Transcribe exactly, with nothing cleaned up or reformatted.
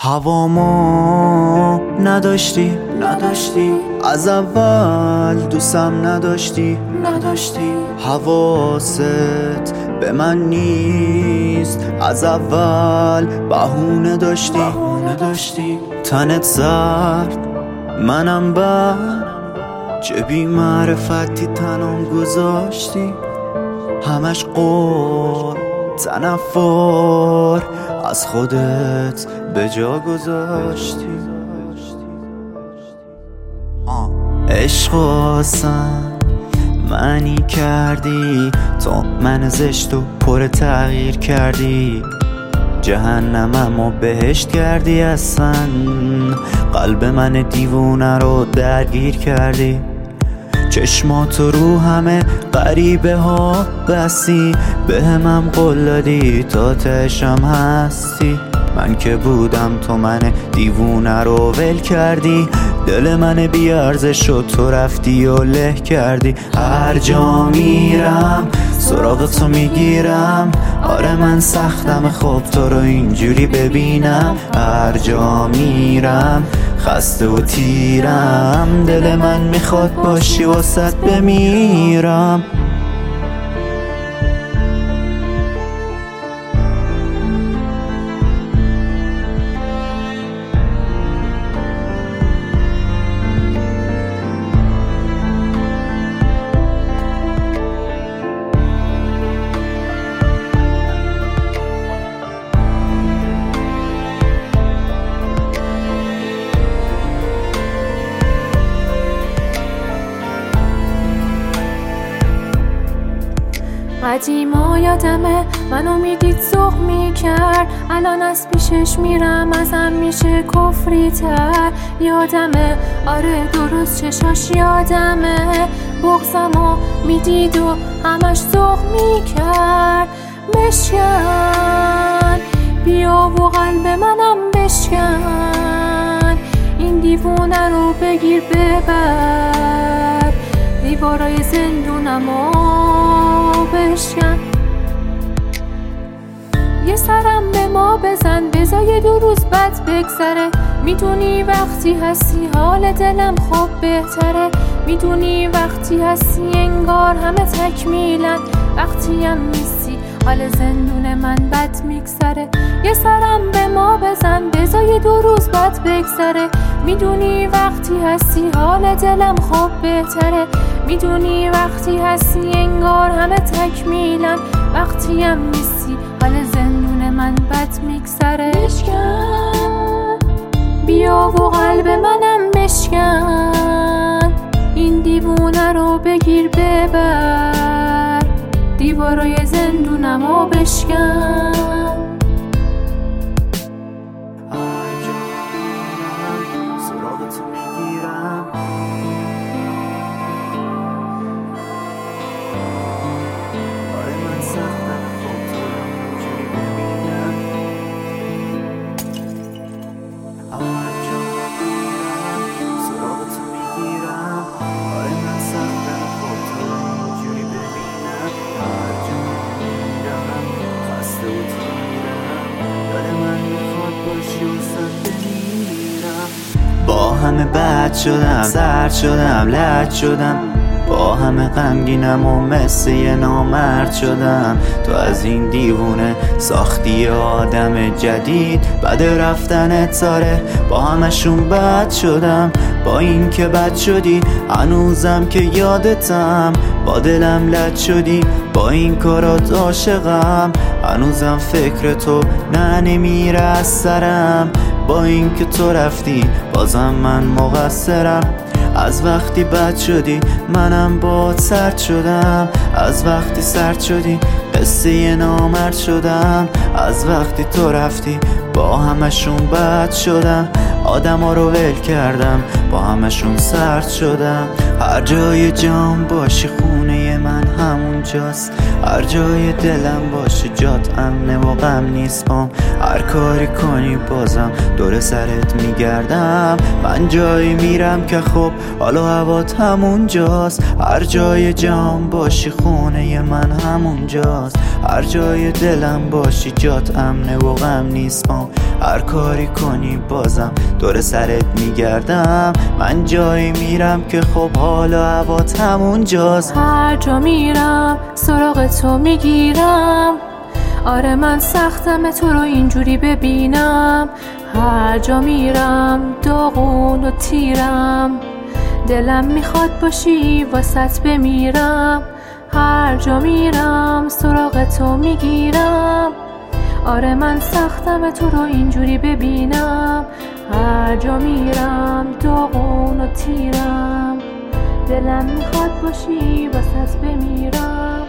هوامو نداشتی نداشتی از اول دوستم نداشتی نداشتی حواست به من نیست از اول بهونه داشتی بهونه داشتی تنت زرد منم بر چه بی معرفتی تنم گذاشتی همش قول تنفر از خودت به جا گذاشتی عشق واسم معنی کردی تو من زشت و پر تغییر کردی جهنمم و بهشت کردی اصلا قلب من دیوونه رو درگیر کردی چشمات رو همه غریبه ها بسی به همم قول دادی تا تشم هستی من که بودم تو من دیوونه رو ول کردی دل من بیارزش شد تو رفتی و له کردی هر جا میرم سراغ تو میگیرم آره من سختم خب تو رو اینجوری ببینم هر جا میرم خسته و تیرم دل من میخواد باشی واسط بمیرم قدیما یادمه منو میدید ذوق میکرد الان از پیشش میرم ازم میشه کفری تر یادمه آره درست چشاش یادمه بغضمو میدید و همش ذوق میکرد بشکن بیا و قلب منم بشکن این دیوونه رو بگیر ببر دیوارای زندونمو بشکن یه سرم به ما بزن بذار دو روز بد بگذره میدونی وقتی هستی حال دلم خوب بهتره میدونی وقتی هستی انگار همه تکمیلن وقتی هم نیستی حال زندون من بد میگذره یه سرم به ما بزن بذار دو روز بد بگذره میدونی وقتی هستی حال دلم خوب بهتره میدونی وقتی هستی انگار همه تکمیلن وقتی هم نیستی حال زندون من بد میگذره بشکن بیا و قلب منم بشکن این دیوونه رو بگیر ببر دیوارای زندونمو بشکن با همه بد شدم سرد شدم لد شدم با همه غمگینم و مثل یه نامرد شدم تو از این دیوونه ساختی آدم جدید بعد رفتن تاره با همشون بد شدم با این که بد شدی هنوزم که یادتم با دلم لد شدی با این کارات عاشقم هنوزم فکر تو نه نمیره از سرم با این که تو رفتی بازم من مقصرم از وقتی بد شدی منم باد سرد شدم از وقتی سرد شدی قصه یه نامرد شدم از وقتی تو رفتی با همشون بد شدم آدم ها رو ول کردم با همشون سرد شدم هر جای جام باشی خونه من همون جاست هر جای دلم باشه جات امنه و غم نیست بام. هر کاری کنی بازم دور سرت میگردم. من جایی میرم که خب حالا هوات همونجاست. هر جای جام باشی خونه من همونجاست. هر جای دلم باشی جات امنه و غم نیست بام. هر کاری کنی بازم دور سرت میگردم. من جایی میرم که خب حالا هوات همونجاست. هر جا میرم سراغ تو میگیرم. آره من سختم تو رو اینجوری ببینم. هر جا میرم داغون و تیرم. دلم میخواد باشی واسط بمیرم. هر جا میرم سراغ تو میگیرم. آره من سختم تو رو اینجوری ببینم. هر جا میرم داغون و تیرم. دلم میخواد باشی واسط بمیرم.